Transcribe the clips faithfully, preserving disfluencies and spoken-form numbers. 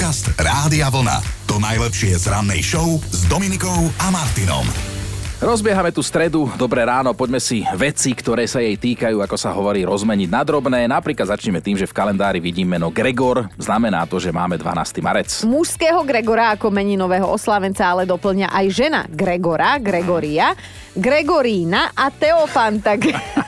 Podcast Rádia Vlna. To najlepšie z rannej show s Dominikou a Martinom. Rozbiehame tu stredu, dobré ráno, poďme si veci, ktoré sa jej týkajú, ako sa hovorí, rozmeniť na drobné. Napríklad začneme tým, že v kalendári vidím meno Gregor, znamená to, že máme dvanásteho marec. Mužského Gregora ako meninového oslávenca ale doplňa aj žena Gregora, Gregoria, Gregorína a Teofanta.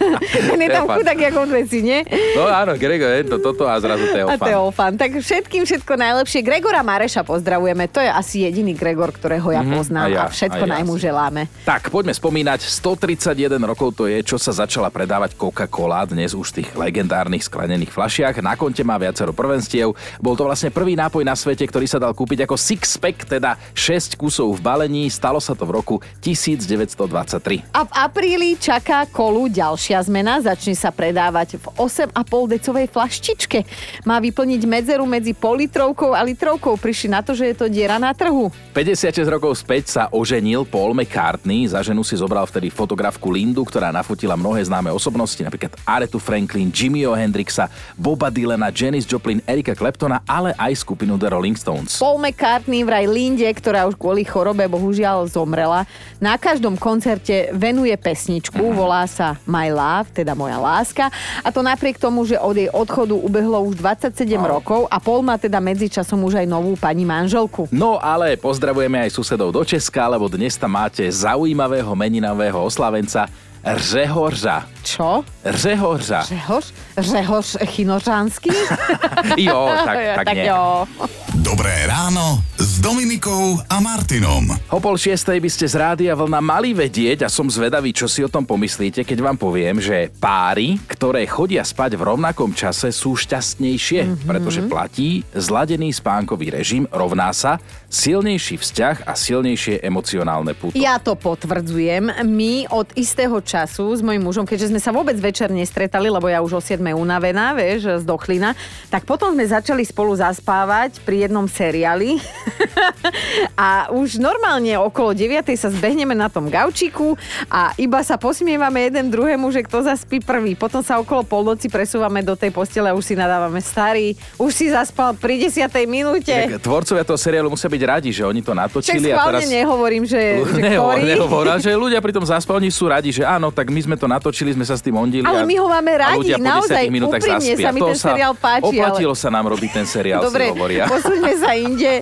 Ten je tam chudák ako veci, nie? No áno, Gregor, je to toto a zrazu Teofant. A Teofant. Tak všetkým všetko najlepšie. Gregora Mareša pozdravujeme, to je asi jediný Gregor, ktorého ja poznám mm-hmm, a, ja, a všetko ja najmu želáme. Tak, poďme spomínať, stotridsaťjeden rokov to je, čo sa začala predávať Coca-Cola, dnes už v tých legendárnych sklenených fľašiach. Na konte má viacero prvenstiev. Bol to vlastne prvý nápoj na svete, ktorý sa dal kúpiť ako six-pack, teda šesť kusov v balení. Stalo sa to v roku devätnásťstodvadsaťtri. A v apríli čaká Kolu ďalšia zmena. Začne sa predávať v osem a pol decovej fľaštičke. Má vyplniť medzeru medzi politrovkou a litrovkou. Prišli na to, že je to diera na trhu. päťdesiatšesť rokov späť sa oženil Paul McCartney. Za ženu si zobral vtedy fotografku Lindu, ktorá nafotila mnohé známe osobnosti, napríklad Arethu Franklin, Jimmyho Hendrixa, Boba Dylana, Janis Joplin, Erika Claptona, ale aj skupinu The Rolling Stones. Paul McCartney vraj Linde, ktorá už kvôli chorobe bohužiaľ zomrela, na každom koncerte venuje pesničku, volá sa My Love, teda Moja láska, a to napriek tomu, že od jej odchodu ubehlo už dvadsaťsedem oh. rokov a Paul má teda medzičasom už aj novú pani manželku. No ale pozdravujeme aj susedov do Česka, lebo dnes tam máte zaujímavého meninového oslavenca Řehořa. Čo? Řehořa. Řehoř? Řehoř Chinořánsky? Jo, tak, tak, tak nie. Jo. Dobré ráno s Dominikou a Martinom. O pol šiestej by ste z Rádia Vlna mali vedieť a som zvedavý, čo si o tom pomyslíte, keď vám poviem, že páry, ktoré chodia spať v rovnakom čase, sú šťastnejšie, mm-hmm. pretože platí zladený spánkový režim rovná sa silnejší vzťah a silnejšie emocionálne puto. Ja to potvrdzujem. My od istého času s mojím mužom, keďže sme sa vôbec večer nestretali, lebo ja už o siedmej unavená, vieš, z dochlina, tak potom sme začali spolu zaspávať pri jednom seriáli a už normálne okolo deviatej sa zbehneme na tom gaučiku a iba sa posmievame jeden druhému, že kto zaspí prvý. Potom sa okolo polnoci presúvame do tej postele a už si nadávame: starý, už si zaspal pri desiatej minúte. Tak tvorcovia toho seriálu musia byť radi, že oni to natočili. Čak schválne a teraz... nehovorím, že, že nehovor, ktorý. nehovor, že ľudia pri tom zaspali, oni sú radi, že áno, tak my sme to natočili, sme sa s tým ondili. Ale my ho máme radi, naozaj, úprimne sa mi ten seriál páči. Oplatilo ale... sa nám robiť ten seriál, dobre, si hovoria. posuňme sa inde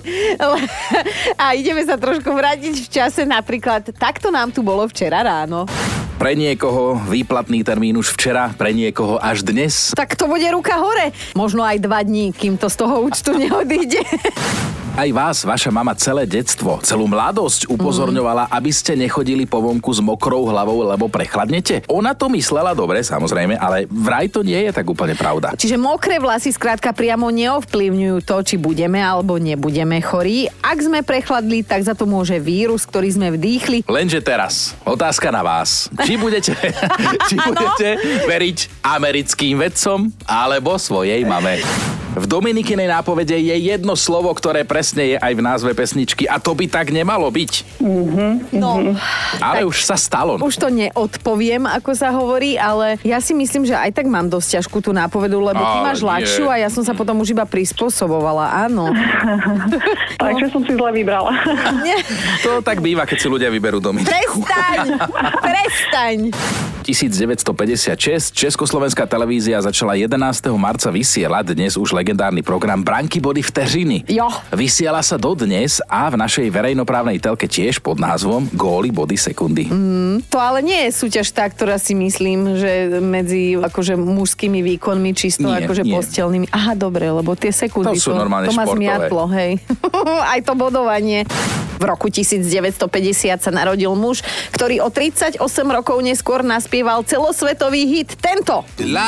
a ideme sa trošku vrátiť v čase. Napríklad, takto nám tu bolo včera ráno. Pre niekoho výplatný termín už včera, pre niekoho až dnes. Tak to bude ruka hore. Možno aj dva dní, kým to z toho účtu neodíde. Aj vás vaša mama celé detstvo, celú mladosť upozorňovala, aby ste nechodili po vonku s mokrou hlavou, lebo prechladnete. Ona to myslela dobre, samozrejme, ale vraj to nie je tak úplne pravda. Čiže mokré vlasy skrátka priamo neovplyvňujú to, či budeme alebo nebudeme chorí. Ak sme prechladli, tak za to môže vírus, ktorý sme vdýchli. Lenže teraz, otázka na vás. Či budete, či budete veriť americkým vedcom alebo svojej mame? V Dominikinej nápovede je jedno slovo, ktoré presne je aj v názve pesničky a to by tak nemalo byť. Mm-hmm. No, ale už sa stalo. Už to neodpoviem, ako sa hovorí, ale ja si myslím, že aj tak mám dosť ťažkú tú nápovedu, lebo ty máš ľahšiu a ja som sa potom už iba prispôsobovala, áno. Takže som si zle vybrala. To tak býva, keď si ľudia vyberú Dominiku. Prestaň! Prestaň! devätnásťstopäťdesiatšesť Československá televízia začala jedenásteho marca vysielať dnes už legendárny program Branky body vteřiny. Jo. Vysiela sa dodnes a v našej verejnoprávnej telke tiež pod názvom Góly body sekundy. Mm, to ale nie je súťaž tá, ktorá si myslím, že medzi akože mužskými výkonmi čisto nie, akože nie. postelnými. Aha, dobre, lebo tie sekundy to sú normálne to ma športové. zmiatlo, hej. Aj to bodovanie. V roku devätnásťstopäťdesiat sa narodil muž, ktorý o tridsaťosem rokov neskôr naspieval celosvetový hit tento.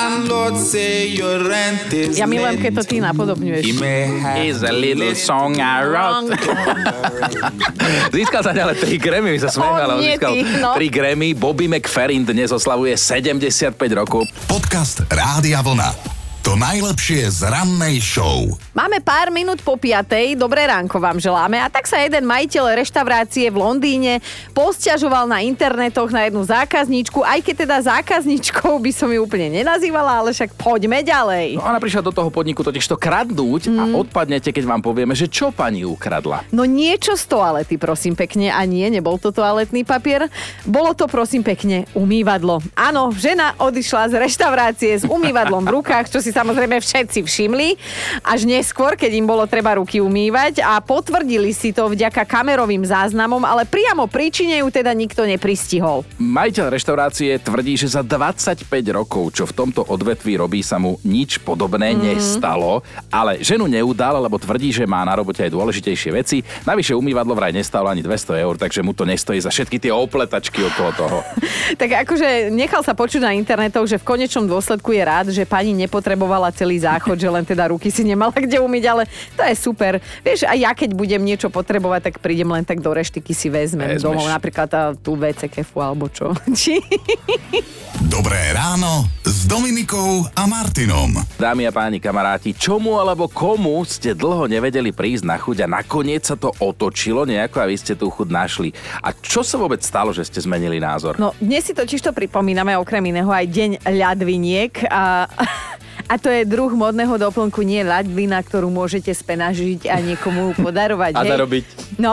Ja milujem, keď to ty napodobňuješ. Is a little song I wrote. Získal sa ďalej tri Grammy, my sa smieme, ale on získal no. tri Grammy. Bobby McFerrin dnes oslavuje sedemdesiatpäť rokov. Podcast Rádia Vlna. To To najlepšie z rannej show. Máme pár minút po piatej, dobré ránko vám želáme. A tak sa jeden majiteľ reštaurácie v Londýne posťažoval na internetoch na jednu zákazníčku, aj keď teda zákazníčkou by som ju úplne nenazývala, ale však poďme ďalej. No ona prišla do toho podniku totiž to kradnúť mm. a odpadnete, keď vám povieme, že čo pani ukradla. No niečo z toalety, prosím pekne. A nie, nebol to toaletný papier. Bolo to, prosím pekne, umývadlo. Áno, žena odišla z reštaurácie s umývadlom v rukách, čo si samozrejme všetci všimli, až neskôr, keď im bolo treba ruky umývať a potvrdili si to vďaka kamerovým záznamom, ale priamo príčine ju teda nikto nepristihol. Majiteľ reštaurácie tvrdí, že za dvadsaťpäť rokov, čo v tomto odvetví robí, sa mu nič podobné mm. nestalo, ale ženu neudal, lebo tvrdí, že má na robote aj dôležitejšie veci. Navyše umývadlo vraj nestalo ani dvesto eur, takže mu to nestojí za všetky tie opletačky okolo toho. Tak akože nechal sa počuť na internetoch, že v konečnom dôsledku je rád, že pani nepotrebovala celý záchod, že len teda ruky si nemala kde umyť, ale to je super. Vieš, a ja keď budem niečo potrebovať, tak prídem len tak do reštiky si vezmem Vezmeš. domov, napríklad tá, tú vé cé kefu alebo čo. Či? Dobré ráno s Dominikou a Martinom. Dámy a páni kamaráti, čomu alebo komu ste dlho nevedeli prísť na chuť a nakoniec sa to otočilo nejako a vy ste tú chuť našli. A čo sa vôbec stalo, že ste zmenili názor? No, dnes si totiž to pripomíname okrem iného aj deň ľadviniek a... A to je druh modného doplnku, nie ľadvina, ktorú môžete spenažiť a niekomu podarovať. A zarobiť. No,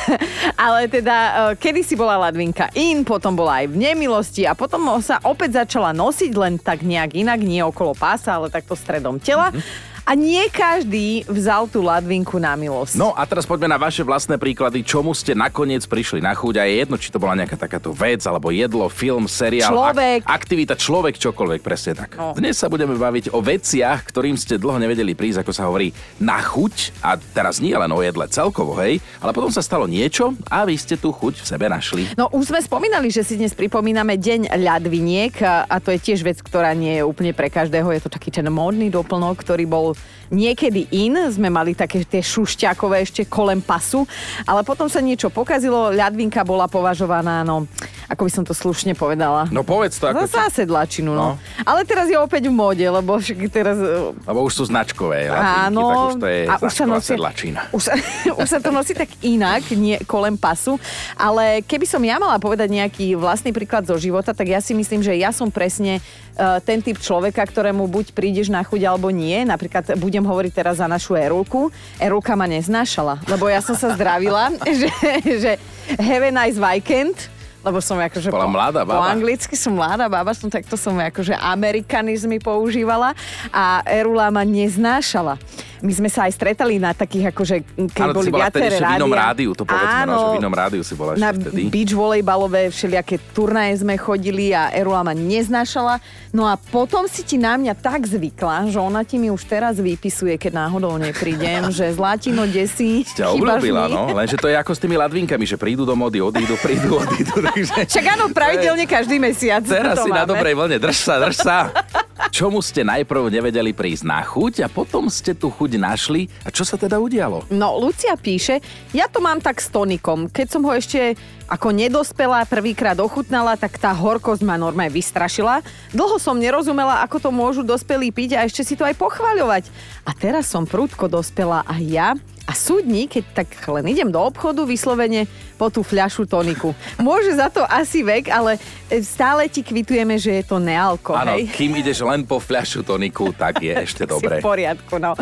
ale teda, kedy si bola ľadvinka in, potom bola aj v nemilosti a potom sa opäť začala nosiť len tak nejak inak, nie okolo pása, ale takto stredom tela. Mm-hmm. A nie každý vzal tú ľadvinku na milosť. No a teraz poďme na vaše vlastné príklady, čomu ste nakoniec prišli na chuť a je jedno, či to bola nejaká takáto vec, alebo jedlo, film, seriál, človek. Ak- aktivita, človek, čokoľvek, presne tak. No. Dnes sa budeme baviť o veciach, ktorým ste dlho nevedeli prísť, ako sa hovorí, na chuť. A teraz nie len o jedle celkovo, hej, ale potom sa stalo niečo a vy ste tú chuť v sebe našli. No už sme spomínali, že si dnes pripomíname deň ľadviniek a, a to je tiež vec, ktorá nie je úplne pre každého. Je to taký ten módny doplnok, ktorý bol niekedy in, sme mali také tie šušťákové ešte kolem pasu, ale potom sa niečo pokazilo, ľadvinka bola považovaná, no, ako by som to slušne povedala. No povedz to ako... Za zásedlačinu, no. no. Ale teraz je opäť v móde, lebo však teraz... Lebo už sú značkové ľadvinky, áno, tak už to je a už sa značková nosí, sedlačina. Už sa, už sa to nosí tak inak, nie kolem pasu, ale keby som ja mala povedať nejaký vlastný príklad zo života, tak ja si myslím, že ja som presne uh, ten typ človeka, ktorému buď prídeš na chuť alebo nie. Napríklad budem hovoriť teraz za našu Erulku. Erulka ma neznášala, lebo ja som sa zdravila, že, že have a nice weekend, lebo som akože bola po, mladá baba. Po anglicky som mladá baba, som takto som akože amerikanizmy používala a Erula ma neznášala. My sme sa aj stretali na takých, akože, keď áno, boli viaceré rádia. Áno, v inom rádiu, to povedzme, áno, no, že v inom rádiu si bola ešte na vtedy. Na beach volejbalové všelijaké turnaje sme chodili a Erula ma neznášala. No a potom si ti na mňa tak zvykla, že ona ti mi už teraz vypisuje, keď náhodou neprídem, že zlatino desí, ťa obľúbila, no, lenže to je ako s tými ľadvinkami, že prídu do mody, odídu, prídu, odídu. Takže... Však áno, pravidelne každý mesiac. Teraz si máme. Na dobrej vlne, drž sa, drž sa. Čomu ste najprv nevedeli prísť na chuť a potom ste tú chuť našli. A čo sa teda udialo? No, Lucia píše, ja to mám tak s tonikom. Keď som ho ešte ako nedospelá prvýkrát ochutnala, tak tá horkosť ma normálne vystrašila. Dlho som nerozumela, ako to môžu dospelí piť a ešte si to aj pochvaľovať. A teraz som prudko dospelá aj ja. A súdni, keď tak len idem do obchodu, vyslovene po tú fľašu toniku. Môže za to asi vek, ale stále ti kvitujeme, že je to nealko, áno, hej? kým ideš len po fľašu toniku, tak je ešte tak dobre. Si v poriadku, no.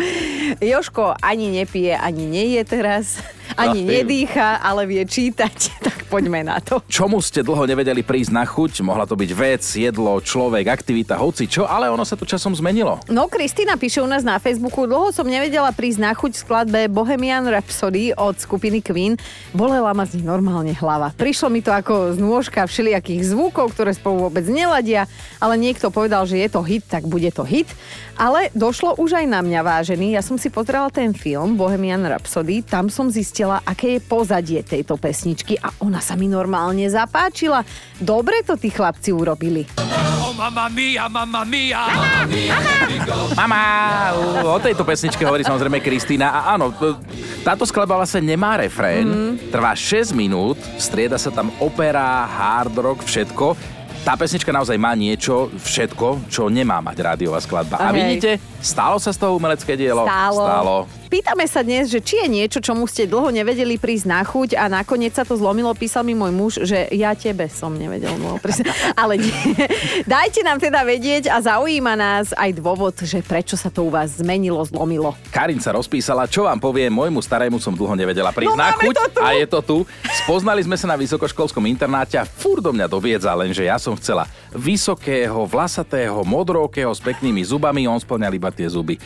Jožko ani nepije, ani neje teraz, ani no, nedýcha, ale vie čítať, tak poďme na to. Čomu ste dlho nevedeli prísť na chuť? Mohla to byť vec, jedlo, človek, aktivita, hoci čo, ale ono sa to časom zmenilo. No, Kristína píše u nás na Facebooku, dlho som nevedela prísť na chuť v skladbe Bohemian Rhapsody od skupiny Queen. Bolela ma z nich normálne hlava. Prišlo mi to ako z nôžka všelijakých zvukov, ktoré spolu vôbec neladia, ale niekto povedal, že je to hit, tak bude to hit. Ale došlo už aj na mňa, vážený. Ja som si pozrela ten film Bohemian Rhapsody, tam som zistila, aké je pozadie tejto pesničky a ona sa mi normálne zapáčila. Dobre to tí chlapci urobili. Oh, mamma mia, mamma mia! Mamma mia, Mama! O tejto pesničke hovorí samozrejme Kristína a áno, táto skladba vlastne nemá refrén, mm. trvá šesť minút, strieda sa tam opera, hard rock, všetko. Tá pesnička naozaj má niečo, všetko, čo nemá mať rádiová skladba. A Hej. vidíte, stalo sa z toho umelecké dielo? Stálo. Stálo. Pýtame sa dnes, že či je niečo, čomu ste dlho nevedeli prísť na chuť a nakoniec sa to zlomilo. Písal mi môj muž, že ja tebe som nevedel dlho prísť. Ale nie. Dajte nám teda vedieť a zaujíma nás aj dôvod, že prečo sa to u vás zmenilo, zlomilo. Karin sa rozpísala, čo vám povie, môjmu starému som dlho nevedela prísť No, na máme chuť to tu. a je to tu. Spoznali sme sa na vysokoškolskom internáte a furt do mňa doviedza, lenže ja som chcela vysokého, vlasatého, modrookého s peknými zubami, on spĺňal iba tie zuby.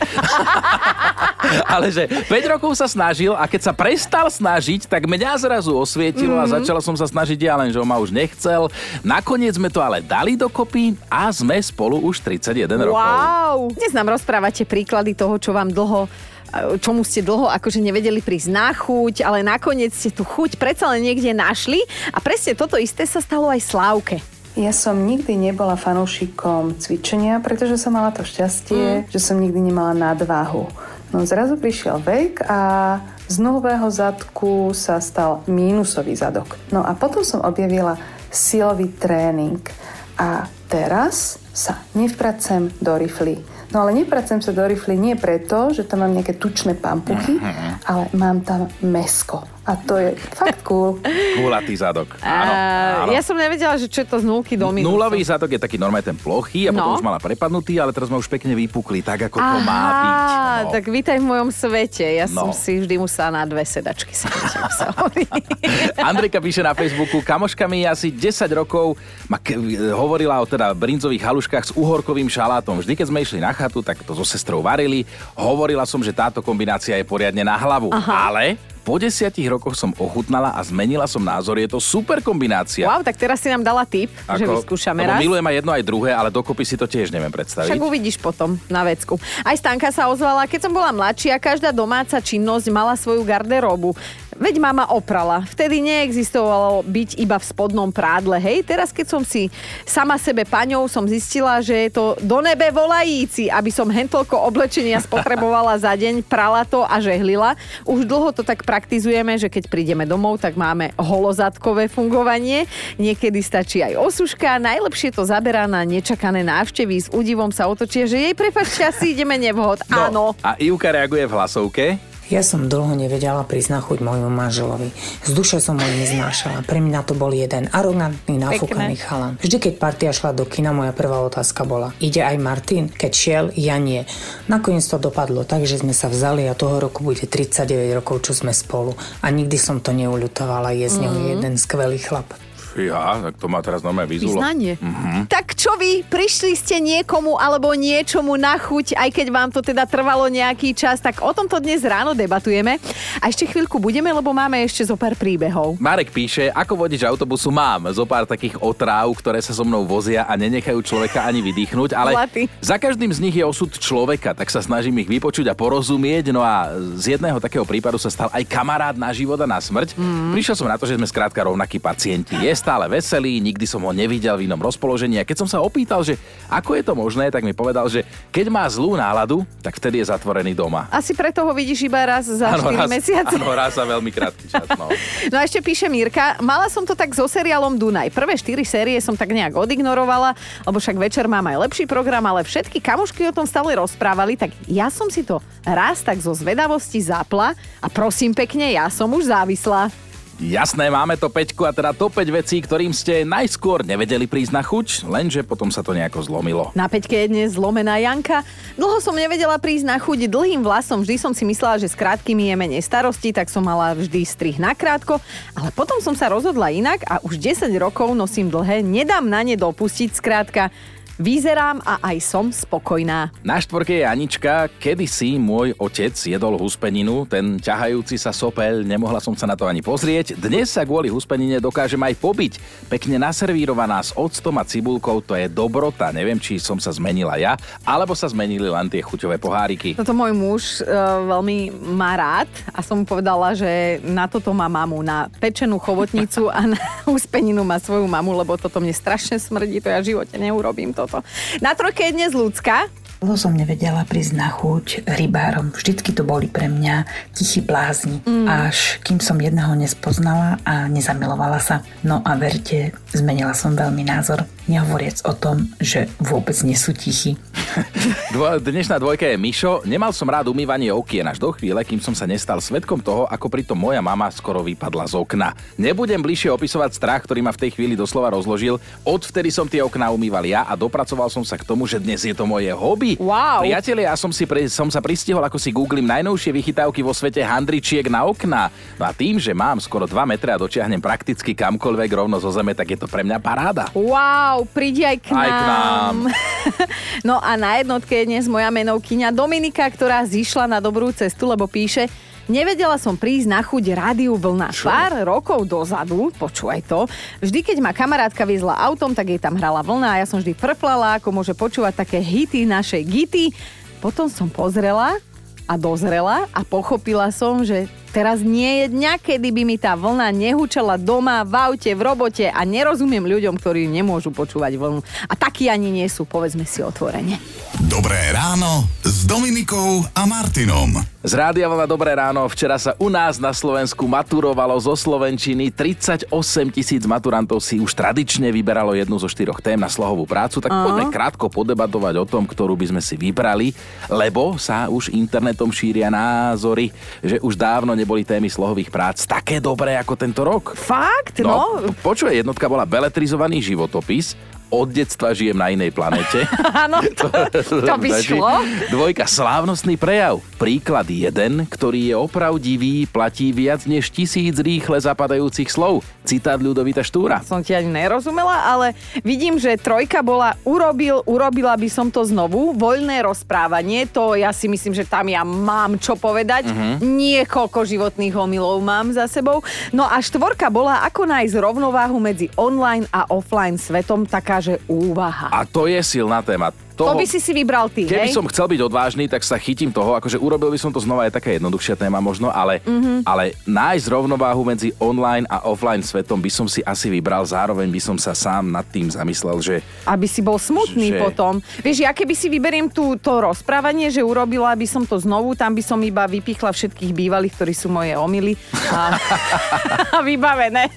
Ale že päť rokov sa snažil a keď sa prestal snažiť, tak mňa zrazu osvietilo mm-hmm. a začala som sa snažiť ja, lenže on ma už nechcel. Nakoniec sme to ale dali dokopy a sme spolu už tridsaťjeden rokov. Wow! Dnes nám rozprávate príklady toho, čo vám dlho čomu ste dlho akože nevedeli prísť na chuť, ale nakoniec ste tú chuť predsa len niekde našli a presne toto isté sa stalo aj Slávke. Ja som nikdy nebola fanúšikom cvičenia, pretože som mala to šťastie, mm. že som nikdy nemala nadváhu. No zrazu prišiel vek a z nulového zadku sa stal mínusový zadok. No a potom som objavila silový tréning a teraz sa nevpracem do rifly. No ale nepracem sa do rifly nie preto, že tam mám nejaké tučné pampuchy, mm-hmm. ale mám tam mäsko. A to je fakt cool. Gulatý zadok. Áno, áno. Ja som nevedela, že čo je to z nulky do minusu. Nulový zadok je taký normálne ten plochý a potom No. už mala prepadnutý, ale teraz ma už pekne vypukli, tak ako to Aha, má byť. No. tak vítaj v mojom svete. Ja No. som si vždy musela na dve sedačky sedieť. ako sa hovorí. Andrejka píše na Facebooku, kamoška mi asi desať rokov ma k- hovorila o teda brinzových haluškách s uhorkovým šalátom. Vždy, keď sme išli na chatu, tak to so sestrou varili. Hovorila som, že táto kombinácia je poriadne na hlavu. Aha. Ale po desiatich rokoch som ochutnala a zmenila som názor. Je to super kombinácia. Wow, tak teraz si nám dala tip, že vyskúšame lebo raz. milujem aj jedno, aj druhé, ale dokopy si to tiež neviem predstaviť. Však uvidíš potom na vecku. Aj Stanka sa ozvala, keď som bola mladšia, každá domáca činnosť mala svoju garderóbu. Veď mama oprala. Vtedy neexistovalo byť iba v spodnom prádle. Hej, teraz keď som si sama sebe paňou, som zistila, že je to do nebe volajíci, aby som hentoľko oblečenia spotrebovala za deň, prala to a žehlila. Už dlho to tak praktizujeme, že keď prídeme domov, tak máme holozadkové fungovanie. Niekedy stačí aj osuška. Najlepšie to zaberá na nečakané návštevy. S údivom sa otočia, že jej prepáčte, asi ideme nevhod. No, Áno. a Ivka reaguje v hlasovke. Ja som dlho nevedela prísť na chuť môjmu manželovi. Z duše som ho neznášala. Pre mňa to bol jeden arogantný, nafúkaný chalan. Vždy, keď partia šla do kina, moja prvá otázka bola: ide aj Martin? Keď šiel, ja nie. Nakoniec to dopadlo tak, že sme sa vzali a toho roku bude tridsaťdeväť rokov, čo sme spolu. A nikdy som to neuľutovala. Je z neho mm. jeden skvelý chlap. Ja, tak to má teraz normálne vyzulo. Vyznanie. Mm-hmm. Tak čo vy? Prišli ste niekomu alebo niečomu na chuť, aj keď vám to teda trvalo nejaký čas, tak o tomto dnes ráno debatujeme. A ešte chvíľku budeme, lebo máme ešte zo pár príbehov. Marek píše, ako vodič autobusu mám zo pár takých otráv, ktoré sa so mnou vozia a nenechajú človeka ani vydýchnuť, ale Zlatý. za každým z nich je osud človeka, tak sa snažím ich vypočuť a porozumieť. No a z jedného takého prípadu sa stal aj kamarát na život a na smrť. Mm. Prišiel som na to, že sme skrátka rovnakí pacienti. Je stále veselý, nikdy som ho nevidel v inom rozpoložení a keď som sa opýtal, že ako je to možné, tak mi povedal, že keď má zlú náladu, tak vtedy je zatvorený doma. Asi preto ho vidíš iba raz za Áno, štyri raz, mesiace. áno, raz za veľmi krátky čas. No. No a ešte píše Mirka, mala som to tak so seriálom Dunaj. Prvé štyri série som tak nejak odignorovala, lebo však večer mám aj lepší program, ale všetky kamošky o tom stále rozprávali, tak ja som si to raz tak zo zvedavosti zapla a prosím pekne, ja som už závislá. Jasné, máme to päťku a teda to päť vecí, ktorým ste najskôr nevedeli prísť na chuť, lenže potom sa to nejako zlomilo. Na peťke je dnes zlomená Janka. Dlho som nevedela prísť na chuť dlhým vlasom, vždy som si myslela, že s krátkými je menej starosti, tak som mala vždy strih na krátko, ale potom som sa rozhodla inak a už desať rokov nosím dlhé, nedám na ne dopustiť skrátka. Vyzerám a aj som spokojná. Na štvorke je Anička. Kedysi môj otec jedol huspeninu, ten ťahajúci sa sopeľ, nemohla som sa na to ani pozrieť. Dnes sa kvôli huspenine dokážem aj pobiť. Pekne naservírovaná s octom a cibulkou, to je dobrota. Neviem, či som sa zmenila ja, alebo sa zmenili len tie chuťové poháriky. Toto môj muž e, veľmi má rád a som mu povedala, že na toto má mamu, na pečenú chobotnicu a na huspeninu má svoju mamu, lebo toto mne strašne smrdí, to ja v živote neurobím toto. Na trojke je dnes Ľudská. Dlho som nevedela prísť na chuť rybárom. Vždycky to boli pre mňa tichí blázni. Mm. Až kým som jedného nespoznala a nezamilovala sa. No a verte, zmenila som veľmi názor. Nehovoriac o tom, že vôbec nie sú tichí. Dnešná dvojka je Mišo. Nemal som rád umývanie okien až do chvíle, kým som sa nestal svedkom toho, ako pritom moja mama skoro vypadla z okna. Nebudem bližšie opisovať strach, ktorý ma v tej chvíli doslova rozložil. Odvtedy som tie okná umýval ja a dopracoval som sa k tomu, že dnes je to moje hobby. Wow. Priatelia, ja som, si pre, som sa pristihol, ako si googlím najnovšie vychytávky vo svete handričiek na okná. No a tým, že mám skoro dva metre a dočiahnem prakticky kamkoľvek rovno zo zeme, tak je to pre mňa paráda. Wow, prídi aj k nám. Aj k nám. No a na jednotke je dnes moja menovkyňa Dominika, ktorá zišla na dobrú cestu, lebo píše: nevedela som prísť na chuť Rádiu Vlna. Čo? Pár rokov dozadu, počúvaj to, vždy keď ma kamarátka viezla autom, tak jej tam hrala Vlna a ja som vždy frflala, ako môže počúvať také hity našej Gity. Potom som pozrela a dozrela a pochopila som, že teraz nie je dňa, kedy by mi tá vlna nehučala doma, v aute, v robote a nerozumiem ľuďom, ktorí nemôžu počúvať vlnu. A takí ani nie sú, povedzme si otvorene. Dobré ráno s Dominikou a Martinom. Z Rádia Vlna Dobré ráno. Včera sa u nás na Slovensku maturovalo zo slovenčiny. tridsaťosem tisíc maturantov si už tradične vyberalo jednu zo štyroch tém na slohovú prácu. Tak uh-huh. poďme krátko podebatovať o tom, ktorú by sme si vybrali, lebo sa už internetom šíria názory, že už dávno neboli témy slohových prác také dobré ako tento rok. Fakt? No? no počuj, jednotka bola beletrizovaný životopis. Od detstva žijem na inej planete. Áno, to, to by šlo. Dvojka, slávnostný prejav. Príklad jeden, ktorý je opravdivý, platí viac než tisíc rýchle zapadajúcich slov. Citát Ľudovita Štúra. Som ti ani nerozumela, ale vidím, že trojka bola urobil, urobila by som to znovu. Voľné rozprávanie, to ja si myslím, že tam ja mám čo povedať. Uh-huh. Niekoľko životných omylov mám za sebou. No a štvorka bola, ako nájsť rovnováhu medzi online a offline svetom, taká, že úvaha. A to je silná téma. Toho, to by si si vybral ty, Keby hej? som chcel byť odvážny, tak sa chytím toho, akože urobil by som to znova, je taká jednoduchšia téma možno, ale, mm-hmm. ale nájsť rovnováhu medzi online a offline svetom by som si asi vybral, zároveň by som sa sám nad tým zamyslel, že... Aby si bol smutný že... potom. Vieš, ja keby si vyberiem tú, to rozprávanie, že urobila by som to znovu, tam by som iba vypichla všetkých bývalých, ktorí sú moje omily a, a vybavené.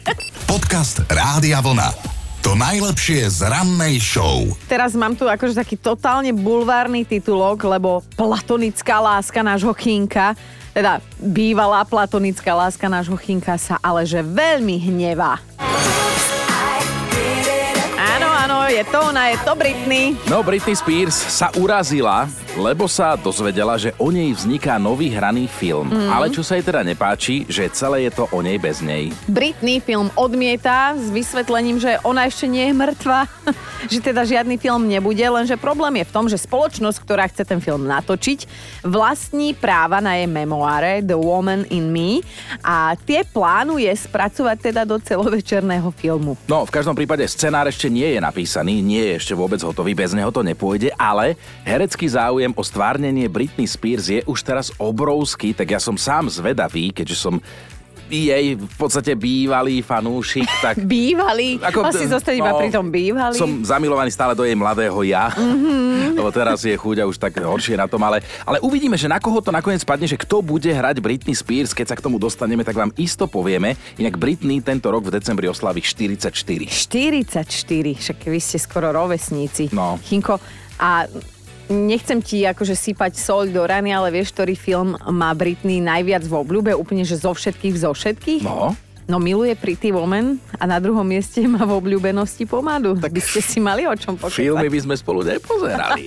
Podcast Rádia Vlna. To najlepšie z rannej show. Teraz mám tu akože taký totálne bulvárny titulok, lebo platonická láska nášho Chynka, teda bývalá platonická láska nášho Chynka sa ale že veľmi hnevá. Áno, áno, je to ona, je to Britney. No, Britney Spears sa urazila, lebo sa dozvedela, že o nej vzniká nový hraný film. Mm. Ale čo sa jej teda nepáči, že celé je to o nej bez nej. Britney film odmieta s vysvetlením, že ona ešte nie je mŕtva, že teda žiadny film nebude, lenže problém je v tom, že spoločnosť, ktorá chce ten film natočiť, vlastní práva na jej memoáre The Woman in Me a tie plánuje spracovať teda do celovečerného filmu. No, v každom prípade scenár ešte nie je napísaný, nie je ešte vôbec hotový, bez neho to nepôjde, ale herecký záujem o stvárnenie Britney Spears je už teraz obrovský, tak ja som sám zvedavý, keďže som jej v podstate bývalý fanúšik, tak... Bývalý? Ako, asi zostať iba no, pri tom bývalý. Som zamilovaný stále do jej mladého ja, mm-hmm. lebo teraz je chuť a už tak horšie na tom, ale, ale uvidíme, že na koho to nakoniec padne, že kto bude hrať Britney Spears, keď sa k tomu dostaneme, tak vám isto povieme. Inak Britney tento rok v decembri oslaví štyridsaťštyri. štyridsaťštyri, však vy ste skoro rovesníci. No. Chynko, a... Nechcem ti akože sypať soľ do rany, ale vieš, ktorý film má Britney najviac v obľúbe, úplne že zo všetkých, zo všetkých? No. No miluje Pretty Woman a na druhom mieste má v obľúbenosti pomádu. Tak by ste si mali o čom počúvať. Filmy by sme spolu nepozerali.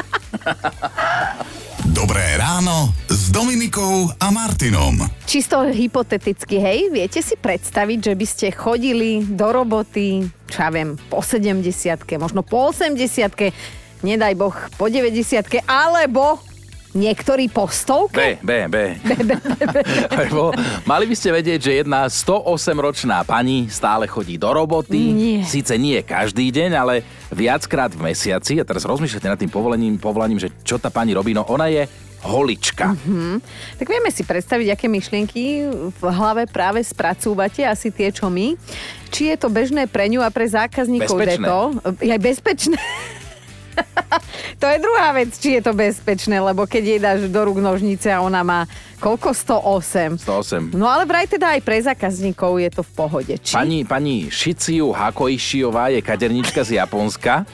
Dobré ráno s Dominikou a Martinom. Čisto hypoteticky, hej, viete si predstaviť, že by ste chodili do roboty, čo ja viem, po sedemdesiatke, možno po osemdesiatke, nedaj Boh, po deväťdesiatke, alebo niektorí po stovke? B, B, B. B, B, B. Lebo mali by ste vedieť, že jedna stoosemročná pani stále chodí do roboty. Nie. Síce nie každý deň, ale viackrát v mesiaci. A teraz rozmýšľate nad tým povolaním, povolaním, že čo tá pani robí. No ona je holička. Mm-hmm. Tak vieme si predstaviť, aké myšlienky v hlave práve spracúvate, asi tie, čo my. Či je to bežné pre ňu a pre zákazníkov bezpečné. deto? Je aj bezpečné. To je druhá vec, či je to bezpečné, lebo keď jej dáš do rúk nožnice a ona má koľko? sto osem. sto osem. No ale vraj teda aj pre zákazníkov je to v pohode. Či? Pani, pani Shichiu Hakoishiová je kadernička z Japonska.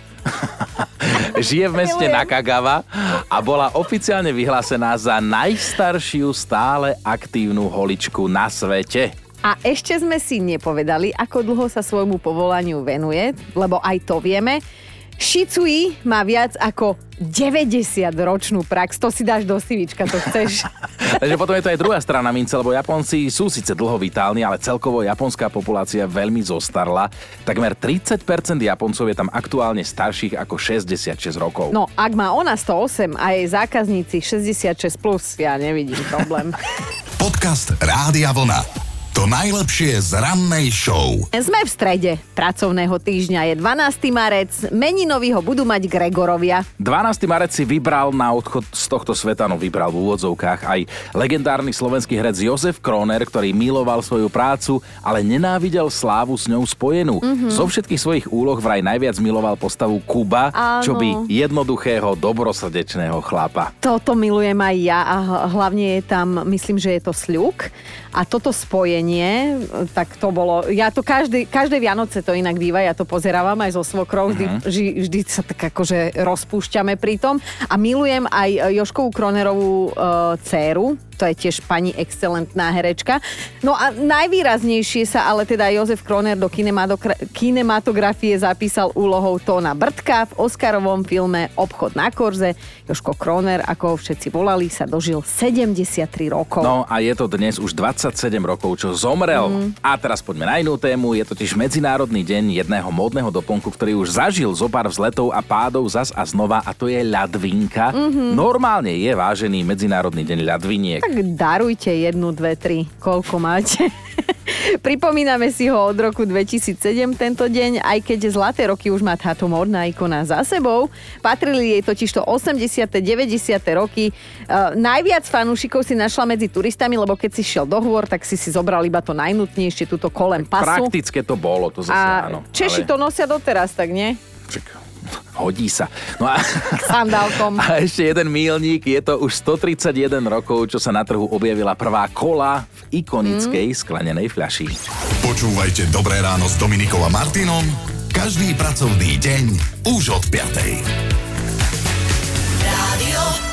Žije v meste Nakagawa a bola oficiálne vyhlásená za najstaršiu stále aktívnu holičku na svete. A ešte sme si nepovedali, ako dlho sa svojmu povolaniu venuje, lebo aj to vieme. Shitsui má viac ako deväťdesiatročnú prax. To si dáš do sivička, to chceš. Takže potom je to aj druhá strana mince, lebo Japonci sú síce dlho vitálni, ale celkovo japonská populácia veľmi zostarla. Takmer tridsať percent Japoncov je tam aktuálne starších ako šesťdesiatšesť rokov. No, ak má ona sto osem a jej zákazníci šesťdesiatšesť plus, ja nevidím problém. Podcast Rádia Vlna. To najlepšie z rannej show. Sme v strede pracovného týždňa. Je dvanásteho marec. Meninoví ho budú mať Gregorovia. dvanásteho marec si vybral na odchod z tohto sveta, no vybral v úvodzovkách aj legendárny slovenský herec Jozef Kroner, ktorý miloval svoju prácu, ale nenávidel slávu s ňou spojenú. Mm-hmm. Zo všetkých svojich úloh vraj najviac miloval postavu Kuba, Áno. čo by jednoduchého, dobrosrdečného chlapa. Toto milujem aj ja a hlavne je tam, myslím, že je to sľuk. A toto spojenie, tak to bolo, ja to každý, každé Vianoce to inak býva, ja to pozerávam aj so svokrou, vždy, Uh-huh. vždy, vždy sa tak akože rozpúšťame pri tom. A milujem aj Jožkovú Kronerovú uh, dcéru, to je tiež pani excelentná herečka. No a najvýraznejšie sa ale teda Jozef Kroner do kinematokra- kinematografie zapísal úlohou Tóna Brtka v Oscarovom filme Obchod na korze. Jožko Kroner, ako ho všetci volali, sa dožil sedemdesiattri rokov. No a je to dnes už dvadsaťsedem rokov, čo zomrel. Mm. A teraz poďme na inú tému. Je totiž Medzinárodný deň jedného módneho doplnku, ktorý už zažil zo pár vzletov a pádov zas a znova, a to je ľadvinka. Mm-hmm. Normálne je vážený Medzinárodný deň ľadviniek. Tak darujte jednu, dve, tri, koľko máte. Pripomíname si ho od roku dvetisícsedem tento deň, aj keď zlaté roky už má táto módna ikona za sebou. Patrili jej totižto osemdesiate deväťdesiate roky. Uh, najviac fanúšikov si našla medzi turistami, lebo keď si šiel do hôr, tak si si zobral iba to najnutnejšie, túto kolem pasu. Praktické to bolo, to zase a áno. Češi ale... to nosia doteraz, tak nie? Čak, hodí sa. No a... Sandálkom. A ešte jeden míľnik, je to už stotridsaťjeden rokov, čo sa na trhu objavila prvá kola v ikonickej mm. sklenenej fľaši. Počúvajte Dobré ráno s Dominikou a Martinom každý pracovný deň už od piatej. Rádio